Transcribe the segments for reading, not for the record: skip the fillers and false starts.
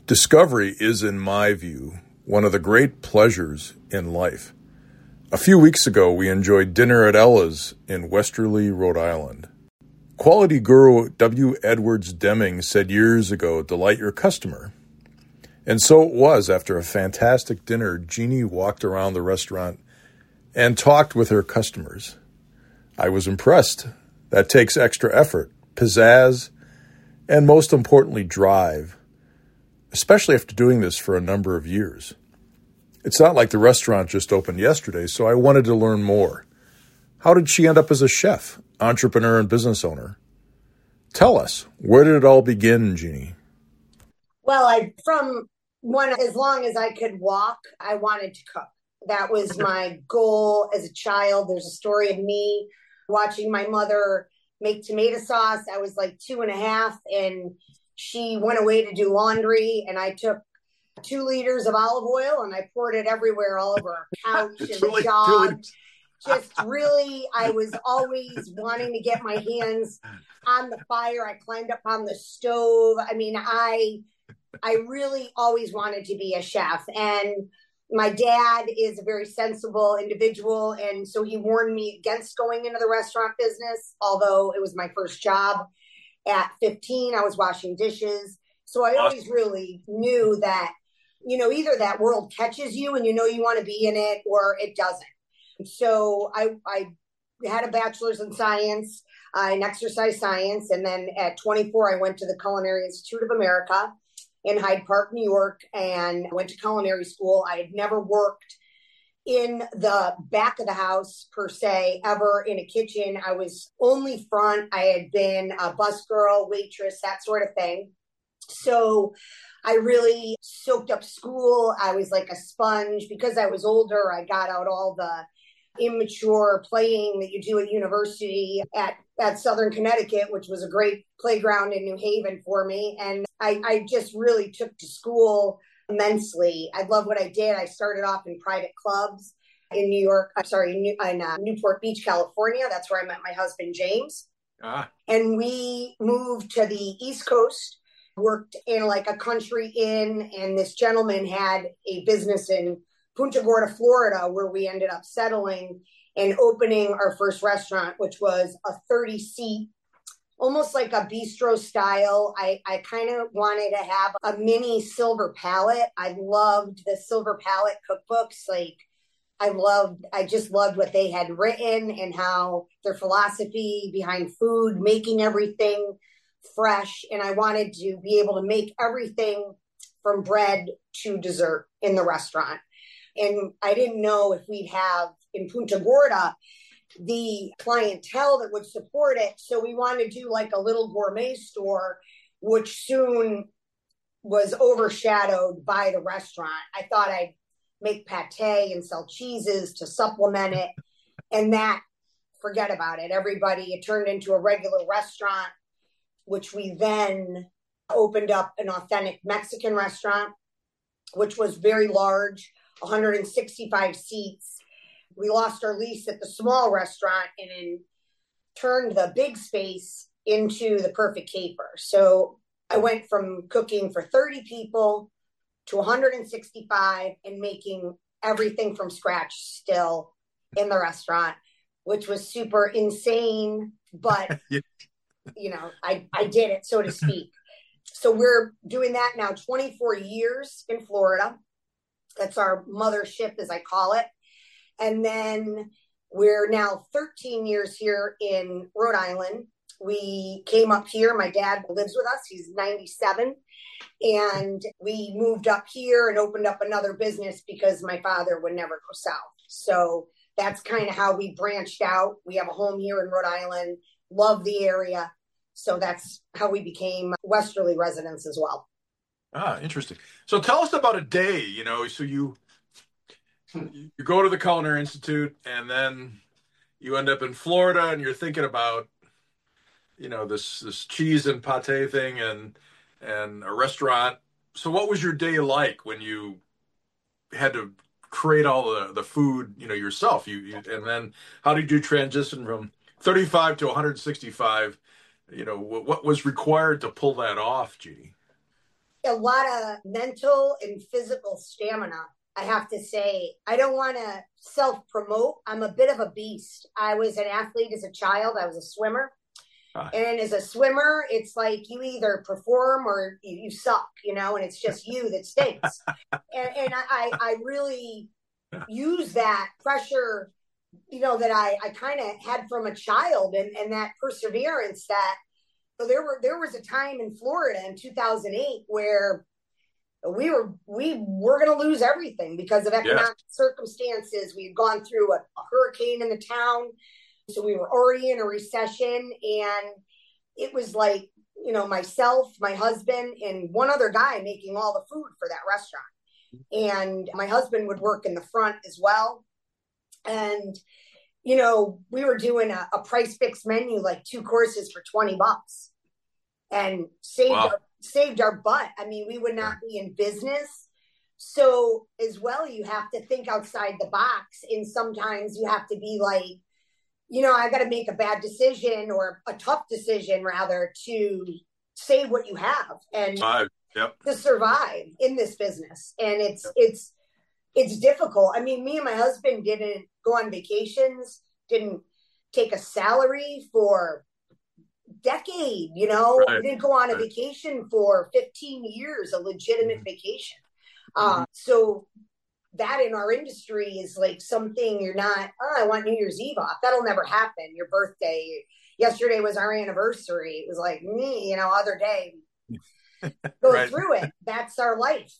Discovery is, in my view, one of the great pleasures in life. A few weeks ago, we enjoyed dinner at Ella's in Westerly, Rhode Island. Quality guru W. Edwards Deming said years ago, "Delight your customer." And so it was. After a fantastic dinner, Jeannie walked around the restaurant and talked with her customers. I was impressed. That takes extra effort, pizzazz, and most importantly, drive, especially after doing this for a number of years. It's not like the restaurant just opened yesterday, so I wanted to learn more. How did she end up as a chef, entrepreneur, and business owner? Tell us, where did it all begin, Jeannie? Well, as long as I could walk, I wanted to cook. That was my goal as a child. There's a story of me watching my mother make tomato sauce. I was like 2.5, and she went away to do laundry, and I took 2 liters of olive oil and I poured it everywhere, all over our couch and the dog. Just really, I was always wanting to get my hands on the fire. I climbed up on the stove. I mean, I really always wanted to be a chef. And my dad is a very sensible individual. And so he warned me against going into the restaurant business, although it was my first job. At 15, I was washing dishes. So I always really knew that, either that world catches you and you want to be in it, or it doesn't. So I had a bachelor's in science, in exercise science. And then at 24, I went to the Culinary Institute of America in Hyde Park, New York, and went to culinary school. I had never worked in the back of the house per se, ever in a kitchen. I was only front. I had been a bus girl, waitress, that sort of thing. So I really soaked up school. I was like a sponge. Because I was older, I got out all the immature playing that you do at university at Southern Connecticut, which was a great playground in New Haven for me. And I just really took to school immensely. I love what I did. I started off in private clubs in Newport Beach, California. That's where I met my husband, James. And we moved to the East Coast, worked in like a country inn. And this gentleman had a business in Punta Gorda, Florida, where we ended up settling and opening our first restaurant, which was a 30-seat, almost like a bistro style. I kind of wanted to have a mini Silver Palette. I loved the Silver Palette cookbooks. I just loved what they had written and how their philosophy behind food, making everything fresh. And I wanted to be able to make everything from bread to dessert in the restaurant. And I didn't know if we'd have in Punta Gorda the clientele that would support it. So we wanted to do like a little gourmet store, which soon was overshadowed by the restaurant. I thought I'd make pate and sell cheeses to supplement it. And that, forget about it. It turned into a regular restaurant, which we then opened up an authentic Mexican restaurant, which was very large, 165 seats. We lost our lease at the small restaurant and then turned the big space into the perfect caper. So I went from cooking for 30 people to 165 and making everything from scratch still in the restaurant, which was super insane. But, I did it, so to speak. So we're doing that now 24 years in Florida. That's our mothership, as I call it. And then we're now 13 years here in Rhode Island. We came up here. My dad lives with us. He's 97. And we moved up here and opened up another business because my father would never go south. So that's kind of how we branched out. We have a home here in Rhode Island, love the area. So that's how we became Westerly residents as well. Interesting. So tell us about a day, so you go to the Culinary Institute and then you end up in Florida and you're thinking about, this cheese and pate thing and a restaurant. So what was your day like when you had to create all the food, yourself? And then how did you transition from 35 to 165? What was required to pull that off, Jeannie? a lot of mental and physical stamina. I have to say, I don't want to self promote. I'm a bit of a beast. I was an athlete as a child, I was a swimmer. And as a swimmer, it's like you either perform or you suck, and it's just you that stinks. And I really use that pressure, that I kind of had from a child, and that perseverance that. So there was a time in Florida in 2008 where we were going to lose everything because of economic circumstances. We had gone through a hurricane in the town. So we were already in a recession, and it was like, myself, my husband, and one other guy making all the food for that restaurant. And my husband would work in the front as well. And, we were doing a price fixed menu, like 2 courses for $20, and saved our butt. I mean, we would not be in business. So as well, you have to think outside the box. And sometimes you have to be like, I got to make a bad decision or a tough decision rather to save what you have and to survive in this business. And it's difficult. I mean, me and my husband didn't go on vacations, didn't take a salary for a decade, We didn't go on a vacation for 15 years, a legitimate vacation. So that in our industry is like something you're not, I want New Year's Eve off. That'll never happen. Your birthday. Yesterday was our anniversary. It was like me, other day. Go through it. That's our life,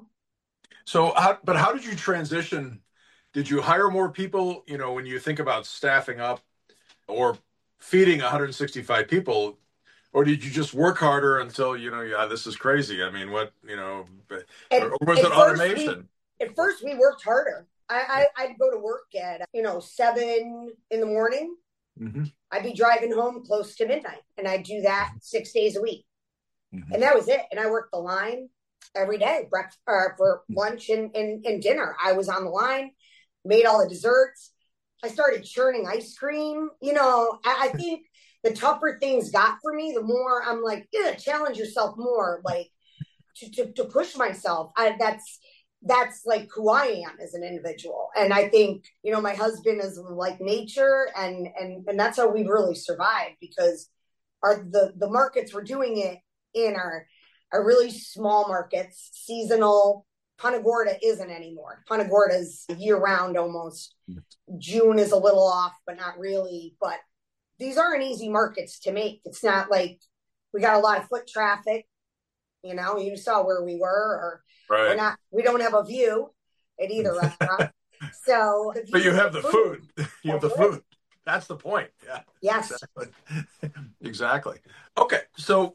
So, how did you transition? Did you hire more people, when you think about staffing up or feeding 165 people, or did you just work harder until, this is crazy? I mean, what, or was it automation? At first, we worked harder. I'd go to work at, 7 in the morning. Mm-hmm. I'd be driving home close to midnight, and I'd do that 6 days a week. Mm-hmm. And that was it. And I worked the line every day, breakfast, for lunch and dinner. I was on the line, made all the desserts. I started churning ice cream. I think the tougher things got for me, the more I'm like, challenge yourself more, like to push myself. That's like who I am as an individual. And I think, my husband is like nature, and that's how we've really survived, because the markets we're doing it in are really small markets, seasonal. Punta Gorda isn't anymore. Punta Gorda is year round almost. June is a little off, but not really. But these aren't easy markets to make. It's not like we got a lot of foot traffic. You saw where we were, or we don't have a view at either restaurant. So, but you have the food. You have the food. That's the point. Yeah. Yes. Exactly. Okay. So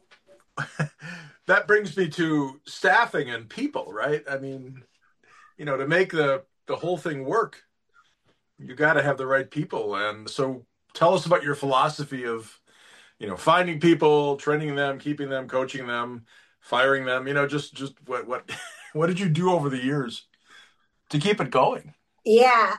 that brings me to staffing and people, right? I mean, to make the whole thing work, you got to have the right people. And so tell us about your philosophy of, finding people, training them, keeping them, coaching them, firing them, just what did you do over the years to keep it going? Yeah,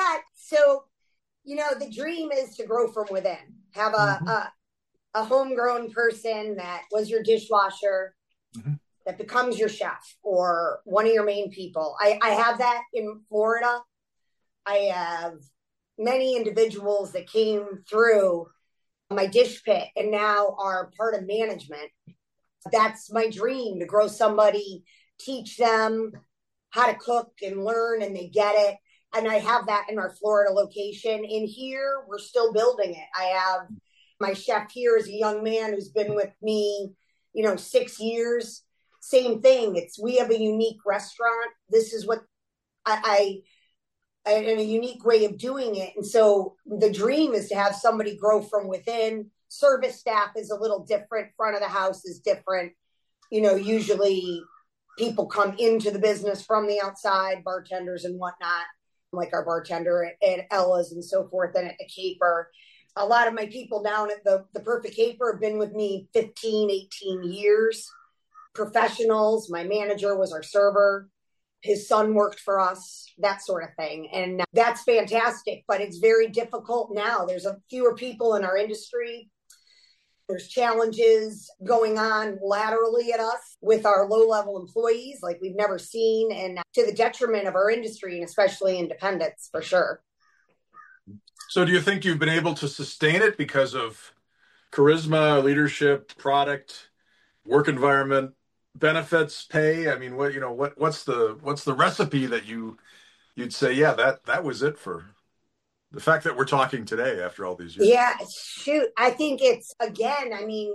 the dream is to grow from within, have a homegrown person that was your dishwasher, mm-hmm. that becomes your chef or one of your main people. I have that in Florida. I have many individuals that came through my dish pit and now are part of management. That's my dream, to grow somebody, teach them how to cook and learn, and they get it. And I have that in our Florida location. In here, we're still building it. I have my chef here is a young man who's been with me, 6 years. Same thing. We have a unique restaurant. This is what I and a unique way of doing it. And so the dream is to have somebody grow from within. Service staff is a little different. Front of the house is different. Usually people come into the business from the outside, bartenders and whatnot, like our bartender at Ella's and so forth, and at the Caper. A lot of my people down at the Perfect Caper have been with me 15, 18 years. Professionals. My manager was our server. His son worked for us, that sort of thing. And that's fantastic, but it's very difficult now. There's fewer people in our industry. There's challenges going on laterally at us with our low-level employees like we've never seen, and to the detriment of our industry and especially independents, for sure. So do you think you've been able to sustain it because of charisma, leadership, product, work environment, benefits, pay? I mean, what's the recipe that you'd say, yeah, that was it for the fact that we're talking today after all these years? Yeah, shoot. I think it's, again, I mean,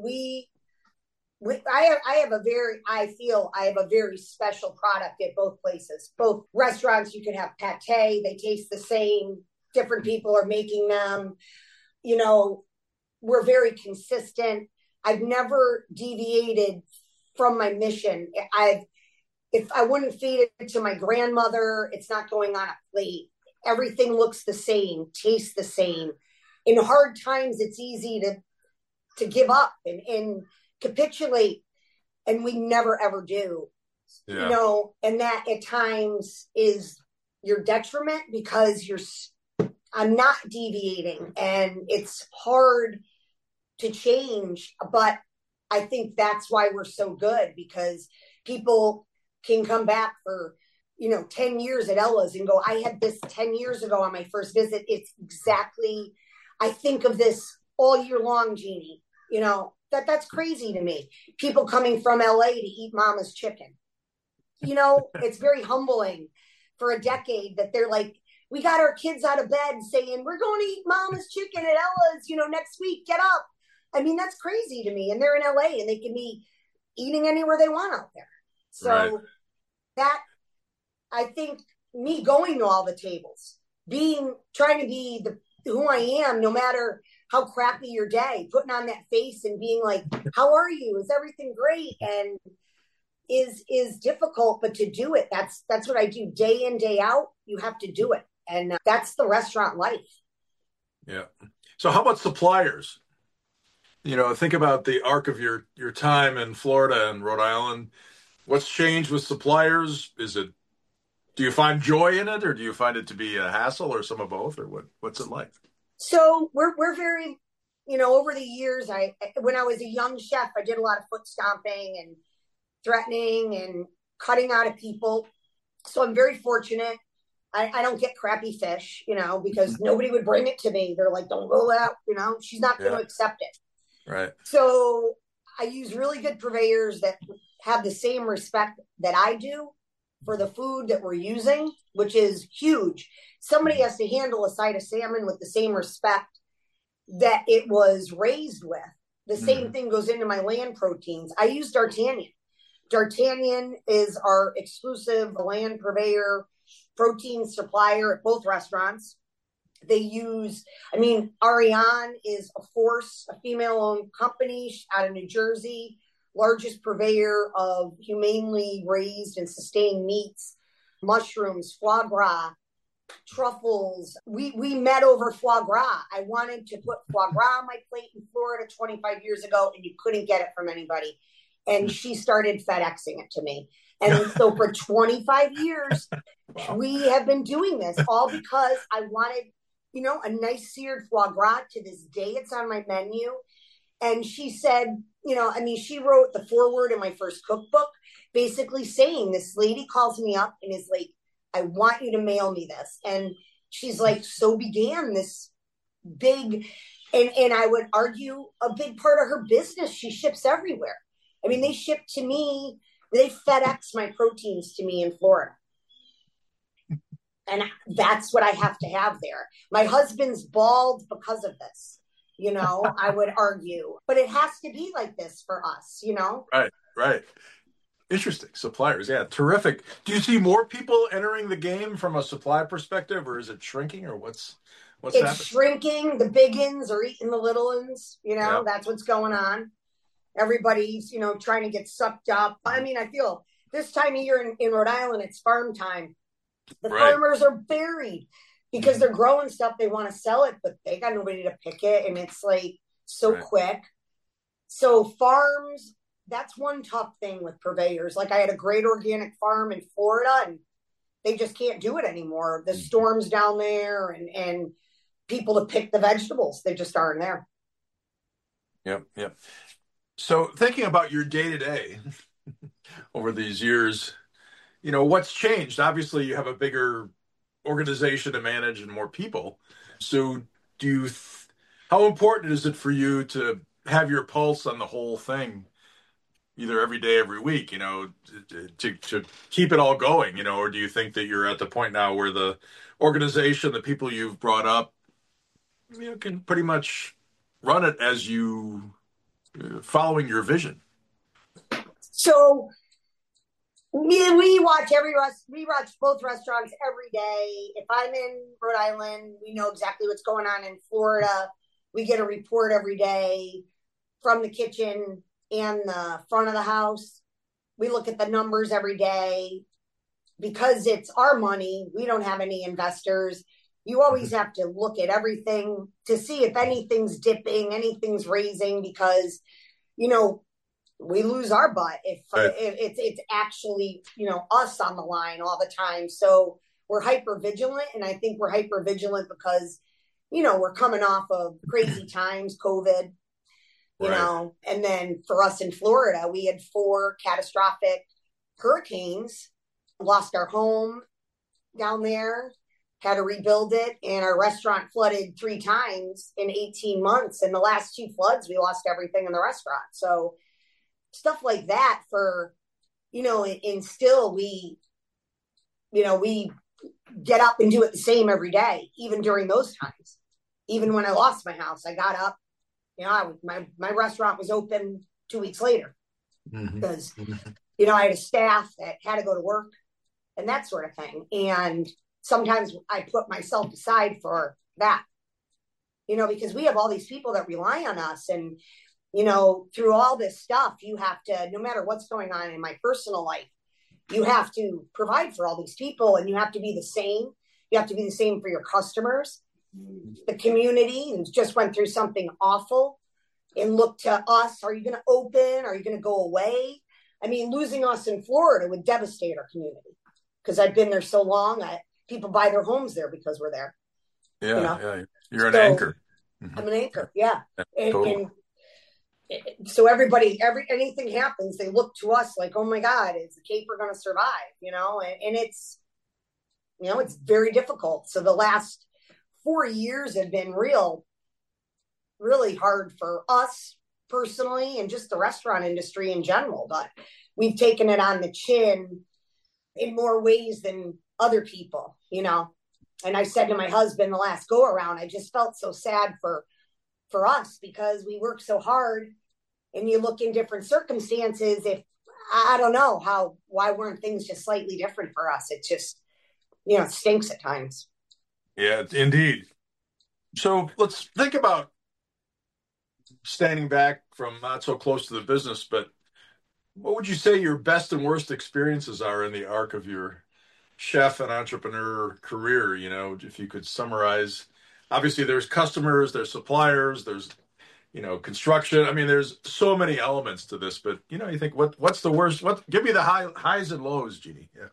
I feel I have a very special product at both places. Both restaurants, you can have pate, they taste the same, different people are making them. You know, we're very consistent. I've never deviated from my mission. If I wouldn't feed it to my grandmother, it's not going on a plate. Everything looks the same, tastes the same. In hard times, it's easy to give up and capitulate, and we never ever do. Yeah. You know, and that at times is your detriment because I'm not deviating, and it's hard to change, but I think that's why we're so good, because people can come back for 10 years at Ella's and go, I had this 10 years ago on my first visit. It's exactly, I think of this all year long, Jeannie. That's crazy to me. People coming from LA to eat Mama's chicken. It's very humbling for a decade that they're like, we got our kids out of bed saying, we're going to eat Mama's chicken at Ella's, next week, get up. I mean, that's crazy to me. And they're in LA and they can be eating anywhere they want out there. So right. That, I think, me going to all the tables, trying to be who I am, no matter how crappy your day, putting on that face and being like, how are you? Is everything great? And is difficult, but to do it, that's what I do day in, day out. You have to do it. And that's the restaurant life. Yeah. So how about suppliers? Think about the arc of your time in Florida and Rhode Island. What's changed with suppliers? Do you find joy in it, or do you find it to be a hassle, or some of both, or what's it like? So we're very, over the years, when I was a young chef, I did a lot of foot stomping and threatening and cutting out of people. So I'm very fortunate. I don't get crappy fish, because nobody would bring it to me. They're like, don't roll it out, she's not going to accept it. Right. So I use really good purveyors that have the same respect that I do for the food that we're using, which is huge. Somebody has to handle a side of salmon with the same respect that it was raised with. The same thing goes into my land proteins. I use D'Artagnan. D'Artagnan is our exclusive land purveyor, protein supplier at both restaurants. They use, Ariane is a force, a female-owned company out of New Jersey, largest purveyor of humanely raised and sustained meats, mushrooms, foie gras, truffles. We met over foie gras. I wanted to put foie gras on my plate in Florida 25 years ago, and you couldn't get it from anybody. And she started FedExing it to me. And so for 25 years, wow. We have been doing this all because I wanted, a nice seared foie gras. To this day, it's on my menu. And she said, she wrote the foreword in my first cookbook, basically saying, this lady calls me up and is like, I want you to mail me this. And she's like, so began this big, and I would argue a big part of her business. She ships everywhere. They ship to me, they FedEx my proteins to me in Florida. And that's what I have to have there. My husband's bald because of this, I would argue. But it has to be like this for us, Right. Interesting. Suppliers. Yeah, terrific. Do you see more people entering the game from a supply perspective, or is it shrinking, or what's happening? It's shrinking. The big uns are eating the little uns, Yep. That's what's going on. Everybody's, trying to get sucked up. I feel this time of year in Rhode Island, it's farm time. The farmers are buried because they're growing stuff. They want to sell it, but they got nobody to pick it. And it's like so quick. So farms, that's one tough thing with purveyors. Like I had a great organic farm in Florida and they just can't do it anymore. The storms down there and people to pick the vegetables, they just aren't there. Yep. Yep. So thinking about your day to day over these years, what's changed? Obviously, you have a bigger organization to manage and more people. So do you, how important is it for you to have your pulse on the whole thing, either every day, every week, to keep it all going, or do you think that you're at the point now where the organization, the people you've brought up, can pretty much run it as you following your vision? So we watch both restaurants every day. If I'm in Rhode Island, we know exactly what's going on in Florida. We get a report every day from the kitchen and the front of the house. We look at the numbers every day. Because it's our money, we don't have any investors. You always have to look at everything to see if anything's dipping, anything's raising, because, we lose our butt if it's actually, us on the line all the time. So we're hyper vigilant. And I think we're hyper vigilant because, we're coming off of crazy times, COVID, and then for us in Florida, we had 4 catastrophic hurricanes, lost our home down there, had to rebuild it, and our restaurant flooded 3 times in 18 months. And the last 2 floods, we lost everything in the restaurant. So stuff like that and still we get up and do it the same every day, even during those times. Even when I lost my house, I got up, my restaurant was open 2 weeks later because, I had a staff that had to go to work and that sort of thing. And sometimes I put myself aside for that, because we have all these people that rely on us. And, through all this stuff, you have to, no matter what's going on in my personal life, you have to provide for all these people, and you have to be the same. You have to be the same for your customers. The community just went through something awful and look to us. Are you going to open? Are you going to go away? I mean, losing us in Florida would devastate our community because I've been there so long. People buy their homes there because we're there. Yeah, yeah. You're an anchor. I'm an anchor, yeah. Totally. And so anything happens, they look to us like, oh my God, is the caper going to survive? And it's, it's very difficult. So the last 4 years have been really hard for us personally and just the restaurant industry in general. But we've taken it on the chin in more ways than other people, And I said to my husband the last go around, I just felt so sad for us because we work so hard, and you look in different circumstances. If I don't know why weren't things just slightly different for us? It just, it stinks at times. Yeah, indeed. So let's think about standing back from not so close to the business, but what would you say your best and worst experiences are in the arc of your chef and entrepreneur career? If you could summarize. Obviously, there's customers, there's suppliers, there's, construction. I mean, there's so many elements to this, but, you think what's the worst? Give me the highs and lows, Jeannie. Yeah.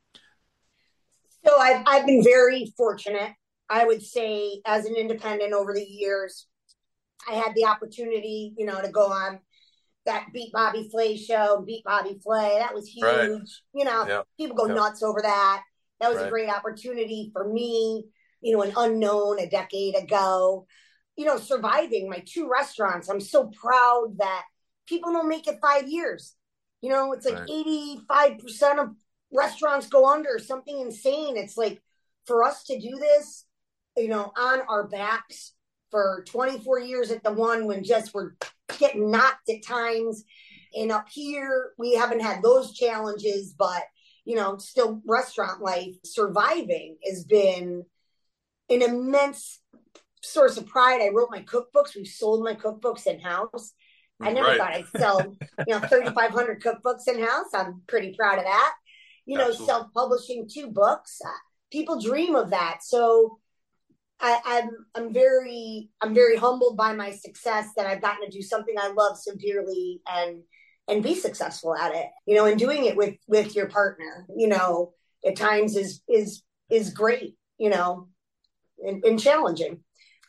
So I've been very fortunate. I would say as an independent over the years, I had the opportunity, to go on that Beat Bobby Flay show, Beat Bobby Flay. That was huge. Right. People go nuts over that. That was a great opportunity for me, an unknown a decade ago, surviving my 2 restaurants. I'm so proud that people don't make it 5 years. It's like 85% of restaurants go under, something insane. It's like for us to do this, on our backs for 24 years at the one when just we're getting knocked at times. And up here, we haven't had those challenges, but, still restaurant life surviving has been an immense source of pride. I wrote my cookbooks. We've sold my cookbooks in-house. I never thought I'd sell, 3,500 cookbooks in-house. I'm pretty proud of that. Self-publishing 2 books. People dream of that. So I'm very humbled by my success that I've gotten to do something I love so dearly and be successful at it, and doing it with your partner, at times is great, and challenging.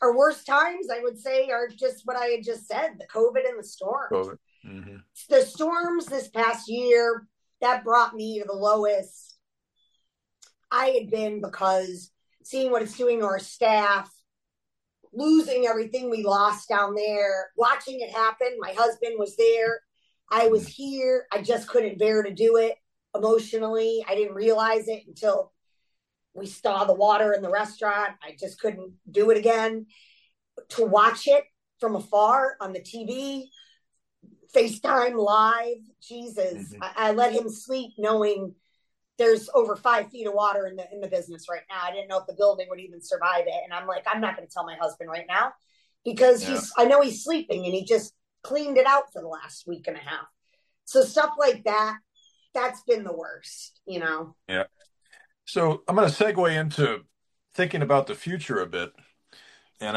Our worst times, I would say, are just what I had just said, the COVID and the storms. COVID. Mm-hmm. The storms this past year, that brought me to the lowest I had been, because seeing what it's doing to our staff, losing everything we lost down there, watching it happen. My husband was there. I was here. I just couldn't bear to do it emotionally. I didn't realize it until we saw the water in the restaurant. I just couldn't do it again. To watch it from afar on the TV, FaceTime live, Jesus, I let him sleep knowing there's over 5 feet of water in the business right now. I didn't know if the building would even survive it. And I'm like, I'm not going to tell my husband right now, because I know he's sleeping, and he just cleaned it out for the last week and a half. So stuff like that, that's been the worst, you know? Yeah. So I'm going to segue into thinking about the future a bit. And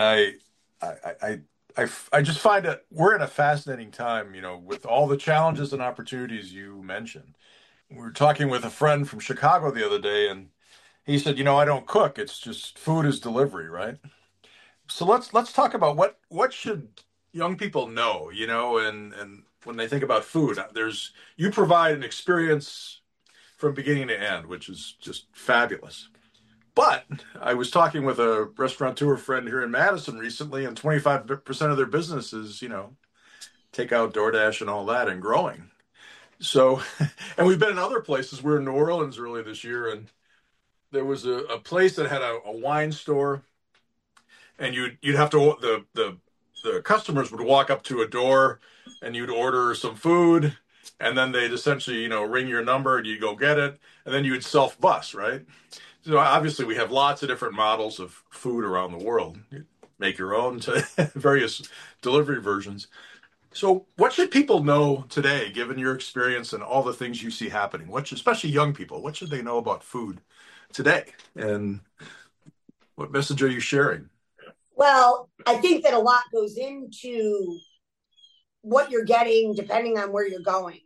I just find that we're in a fascinating time, you know, with all the challenges and opportunities you mentioned. We were talking with a friend from Chicago the other day, and he said, you know, I don't cook. It's just food is delivery, right? So let's talk about what should young people know, you know, and when they think about food, you provide an experience from beginning to end, which is just fabulous. But I was talking with a restaurateur friend here in Madison recently, and 25% of their business is, you know, takeout, DoorDash, and all that, and growing. So, and we've been in other places. We were in New Orleans earlier this year, and there was a place that had a wine store, and you'd have to the customers would walk up to a door, and you'd order some food, and then they'd essentially, you know, ring your number, and you go get it, and then you'd self-bus, right? So obviously we have lots of different models of food around the world. You make your own to various delivery versions. So what should people know today, given your experience and all the things you see happening? Especially young people, what should they know about food today? And what message are you sharing? Well, I think that a lot goes into what you're getting depending on where you're going.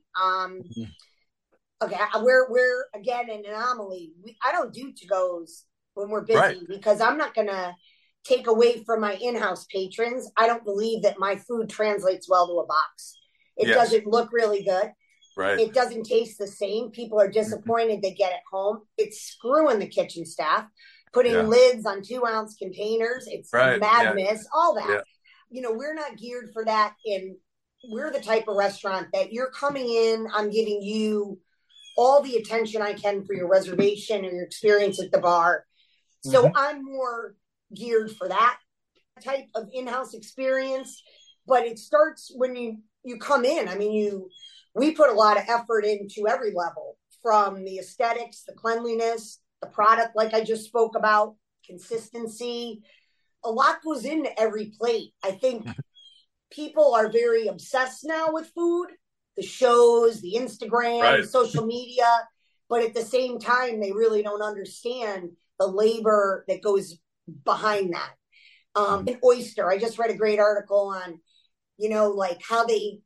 Okay, we're again an anomaly. I don't do to-goes when we're busy, right, because I'm not going to take away from my in-house patrons. I don't believe that my food translates well to a box. It doesn't look really good. Right. It doesn't taste the same. People are disappointed they get it home. It's screwing the kitchen staff, putting lids on 2-ounce containers. It's madness, all that. Yeah. You know, we're not geared for that. And we're the type of restaurant that you're coming in, I'm giving you all the attention I can for your reservation or your experience at the bar. So I'm more geared for that type of in-house experience. But it starts when you come in. I mean, we put a lot of effort into every level, from the aesthetics, the cleanliness, the product, like I just spoke about, consistency. A lot goes into every plate. I think people are very obsessed now with food, the shows, the Instagram, the social media, but at the same time, they really don't understand the labor that goes behind that. An oyster, I just read a great article on, you know, like how they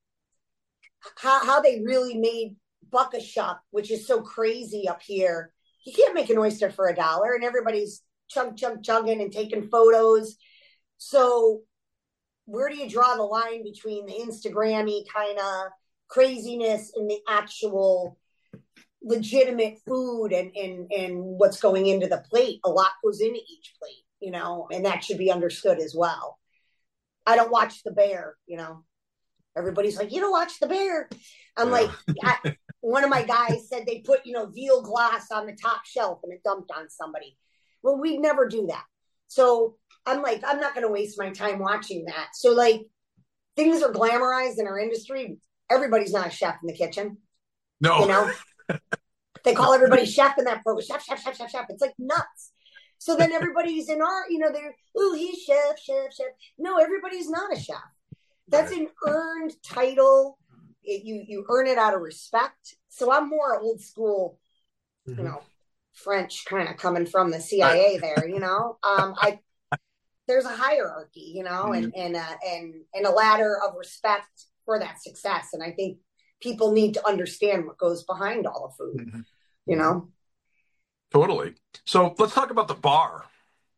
really made buckashuck, which is so crazy up here. You can't make an oyster for $1, and everybody's chugging and taking photos. So where do you draw the line between the Instagram-y kind of craziness and the actual legitimate food and what's going into the plate? A lot goes into each plate, you know, and that should be understood as well. I don't watch The Bear, you know. Everybody's like, you don't watch The Bear. I'm like, one of my guys said they put, you know, veal glass on the top shelf and it dumped on somebody. Well, we'd never do that. So I'm like, I'm not going to waste my time watching that. So like, things are glamorized in our industry. Everybody's not a chef in the kitchen. No. You know, they call everybody chef in that program. Chef, chef, chef, chef, chef. It's like nuts. So then everybody's in our, you know, they're, ooh, he's chef, chef, chef. No, everybody's not a chef. That's an earned title. You earn it out of respect. So I'm more old school, you know, French kind of coming from the CIA there, you know. There's a hierarchy, you know, and a ladder of respect for that success. And I think people need to understand what goes behind all the food, you know. Totally. So let's talk about the bar.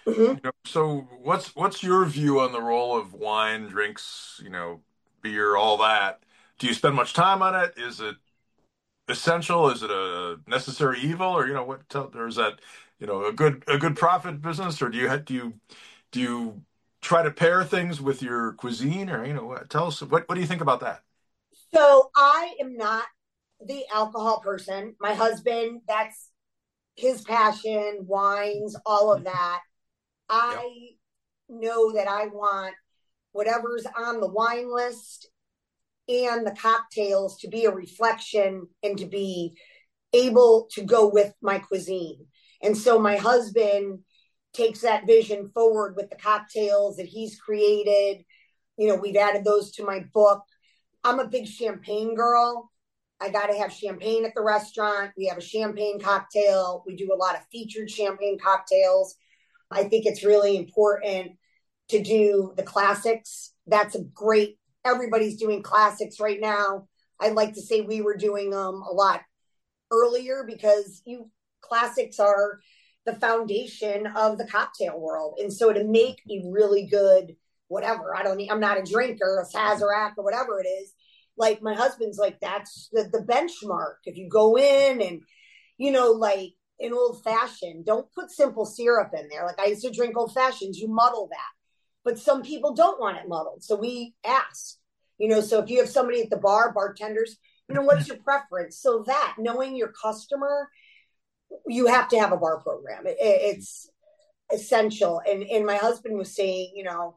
Mhm. So what's your view on the role of wine, drinks, beer, all that? Do you spend much time on it? Is it essential? Is it a necessary evil, or or is that a good profit business, or do you try to pair things with your cuisine, or tell us what do you think about that? So I am not the alcohol person. My husband, that's his passion, wines, all of that. Yep. I know that I want whatever's on the wine list and the cocktails to be a reflection and to be able to go with my cuisine. And so my husband takes that vision forward with the cocktails that he's created. We've added those to my book. I'm a big champagne girl. I got to have champagne at the restaurant. We have a champagne cocktail. We do a lot of featured champagne cocktails. I think it's really important to do the classics. That's a great, everybody's doing classics right now. I'd like to say we were doing them a lot earlier because classics are the foundation of the cocktail world. And so to make a really good whatever, I'm not a drinker, a Sazerac or whatever it is. Like my husband's like, that's the benchmark. If you go in and, like an old fashioned, don't put simple syrup in there. Like I used to drink old fashions, you muddle that. But some people don't want it muddled. So we ask, so if you have somebody at the bar, bartenders, what's your preference? So that knowing your customer, you have to have a bar program. It's essential. And my husband was saying,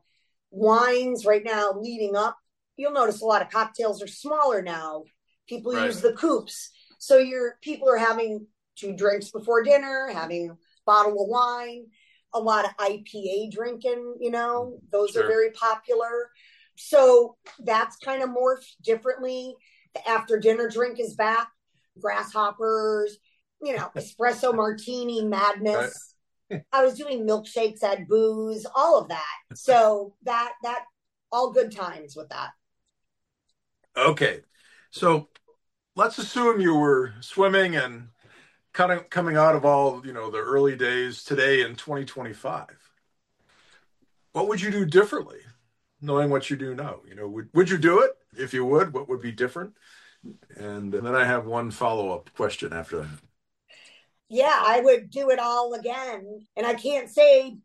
wines right now leading up, you'll notice a lot of cocktails are smaller now. People Right. use the coupes. So people are having 2 drinks before dinner, having a bottle of wine, a lot of IPA drinking, those are Sure. very popular. So that's kind of morphed differently. The after dinner drink is back, grasshoppers, espresso martini Right. madness. I was doing milkshakes, at booze, all of that. So that all good times with that. Okay. So let's assume you were swimming and kind of coming out of all, the early days today in 2025. What would you do differently, knowing what you do now? Would you do it? If you would, what would be different? And then I have one follow-up question after that. Yeah, I would do it all again. And I can't say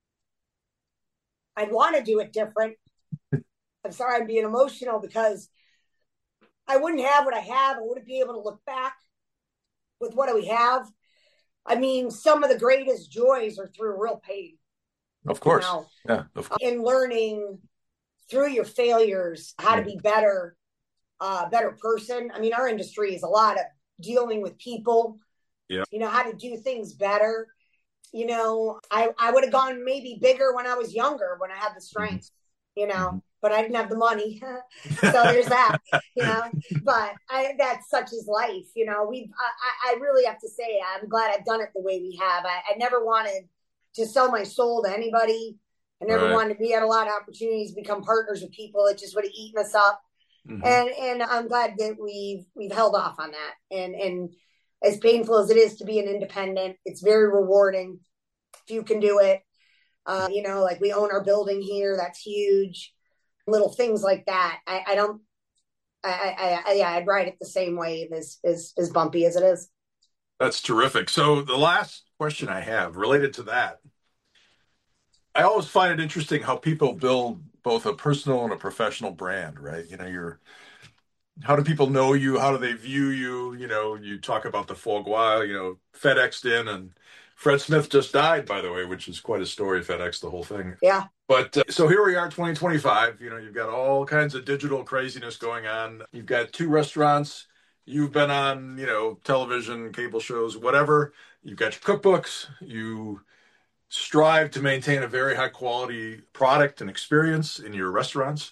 I'd want to do it different. I'm sorry I'm being emotional because I wouldn't have what I have. I wouldn't be able to look back with what we have. I mean, some of the greatest joys are through real pain, Of you course. know, Yeah, of course. in learning through your failures how to be better, better person. I mean, our industry is a lot of dealing with people, Yeah. how to do things better. I would have gone maybe bigger when I was younger, when I had the Mhm. strength, Mhm. but I didn't have the money. So there's that, but that's such is life. I really have to say, I'm glad I've done it the way we have. I never wanted to sell my soul to anybody. I never Right. wanted, we had a lot of opportunities to become partners with people. It just would have eaten us up. Hmm. And I'm glad that we've held off on that. And as painful as it is to be an independent, it's very rewarding if you can do it. Like we own our building here, that's huge. Little things like that. I don't. Yeah, I'd ride it the same wave as bumpy as it is. That's terrific. So the last question I have related to that, I always find it interesting how people build both a personal and a professional brand, right? How do people know you? How do they view you? You talk about the foie gras, FedExed in, and Fred Smith just died, by the way, which is quite a story, FedEx, the whole thing. Yeah. But so here we are, 2025. You've got all kinds of digital craziness going on. You've got 2 restaurants. You've been on, television, cable shows, whatever. You've got your cookbooks. You strive to maintain a very high quality product and experience in your restaurants.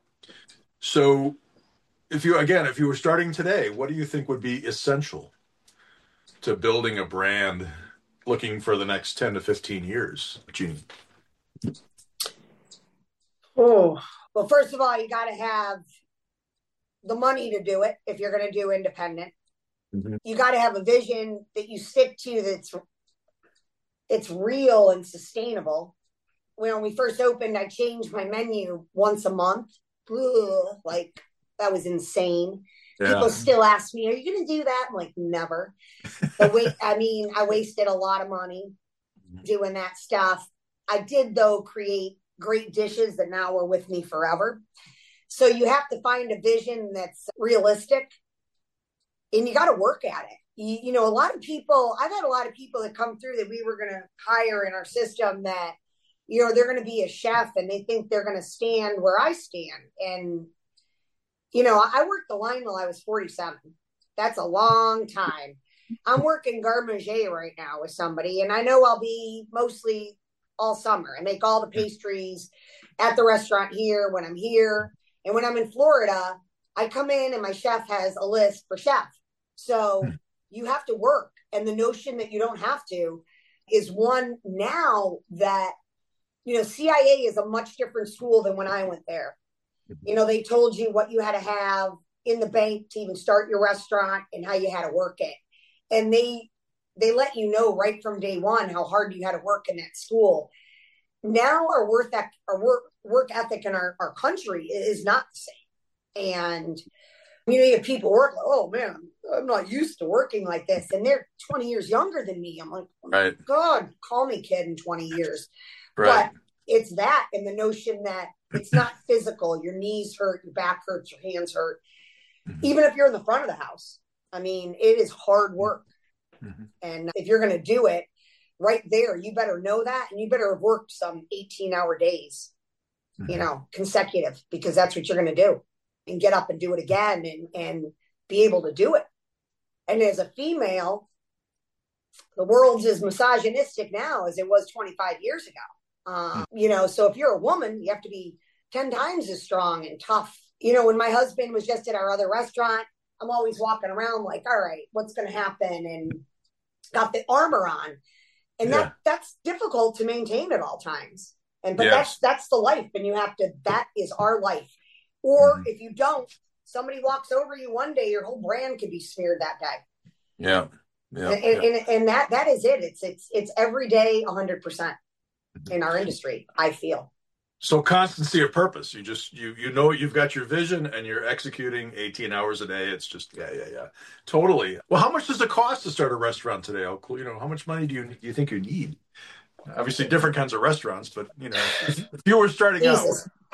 So if you were starting today, what do you think would be essential to building a brand looking for the next 10 to 15 years, Jeannie? Oh, well, first of all, you got to have the money to do it if you're going to do independent. Mhm. You got to have a vision that you stick to it's real and sustainable. When we first opened, I changed my menu once a month. Ugh, like, that was insane. Yeah. People still ask me, are you going to do that? I'm like, never. I wasted a lot of money doing that stuff. I did, though, create great dishes that now are with me forever. So you have to find a vision that's realistic, and you got to work at it. You know, a lot of people, I've had a lot of people that come through that we were going to hire in our system that, you know, they're going to be a chef and they think they're going to stand where I stand. And, you know, I worked the line till I was 47. That's a long time. I'm working garde manger right now with somebody, and I know I'll be mostly all summer. I make all the pastries at the restaurant here when I'm here. And when I'm in Florida, I come in and my chef has a list for chef. So you have to work. And the notion that you don't have to is one now that, you know, CIA is a much different school than when I went there. You know, they told you what you had to have in the bank to even start your restaurant and how you had to work it. And they let you know right from day one how hard you had to work in that school. Now our work ethic in our country is not the same. And, you know, you have people work like, oh man, I'm not used to working like this. And they're 20 years younger than me. I'm like, oh my God, call me kid in 20 years. Right. But it's that, and the notion that it's not physical. Your knees hurt, your back hurts, your hands hurt. Even if you're in the front of the house. I mean, it is hard work. And if you're going to do it right there, you better know that. And you better have worked some 18-hour days, you know, consecutive, because that's what you're going to do, and get up and do it again and be able to do it. And as a female, the world's as misogynistic now as it was 25 years ago. You know, so if you're a woman, you have to be 10 times as strong and tough. You know, when my husband was just at our other restaurant, I'm always walking around like, all right, what's going to happen? And got the armor on. And that's difficult to maintain at all times. But that's the life. And you have to, that is our life. Or if you don't, somebody walks over you one day, your whole brand could be smeared that day. And that is it. It's every day 100% in our industry, I feel. So constancy of purpose. You just, you know, you've got your vision and you're executing 18 hours a day. It's just, totally. Well, how much does it cost to start a restaurant today? You know, how much money do you think you need? Obviously different kinds of restaurants, but you know, if you were starting out.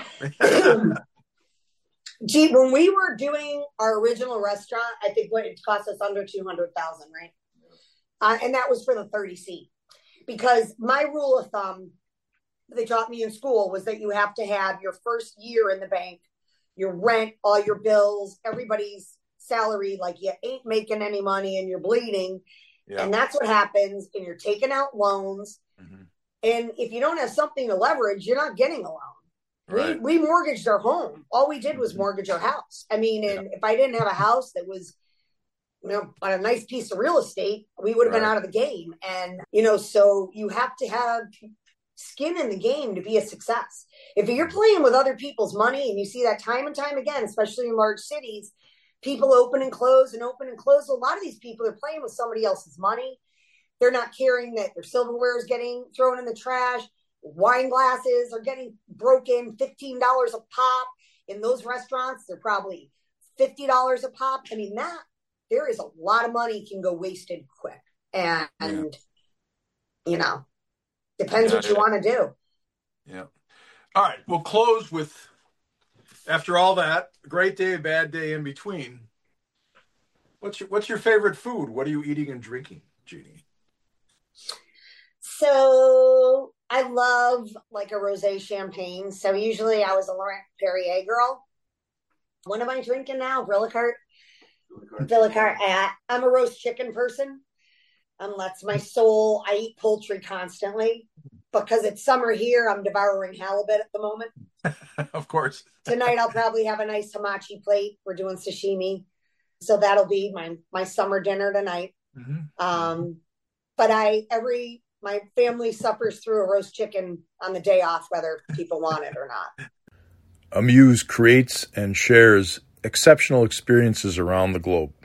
Gee, when we were doing our original restaurant, I think it cost us under $200,000, right? And that was for the 30 seat, because my rule of thumb they taught me in school was that you have to have your first year in the bank, your rent, all your bills, everybody's salary, like you ain't making any money and you're bleeding. And that's what happens. And you're taking out loans. And if you don't have something to leverage, you're not getting a loan. We mortgaged our home. All we did was mortgage our house. I mean, and if I didn't have a house that was, you know, on a nice piece of real estate, we would have been out of the game. And, you know, so you have to have skin in the game to be a success. If you're playing with other people's money, and you see that time and time again, especially in large cities, people open and close and open and close. A lot of these people are playing with somebody else's money. They're not caring that their silverware is getting thrown in the trash. Wine glasses are getting broken, $15 a pop. In those restaurants, they're probably $50 a pop. I mean, there is a lot of money can go wasted quick. And you know, depends what you want to do. All right. We'll close with, after all that, great day, bad day in between. What's your favorite food? What are you eating and drinking, Jeannie? So I love like a rosé champagne. So usually I was a Laurent Perrier girl. What am I drinking now? Villicart. I'm a roast chicken person. That's my soul. I eat poultry constantly. Because it's summer here, I'm devouring halibut at the moment. Of course. Tonight I'll probably have a nice hamachi plate. We're doing sashimi. So that'll be my summer dinner tonight. But my family suffers through a roast chicken on the day off, whether people want it or not. Amuse creates and shares exceptional experiences around the globe.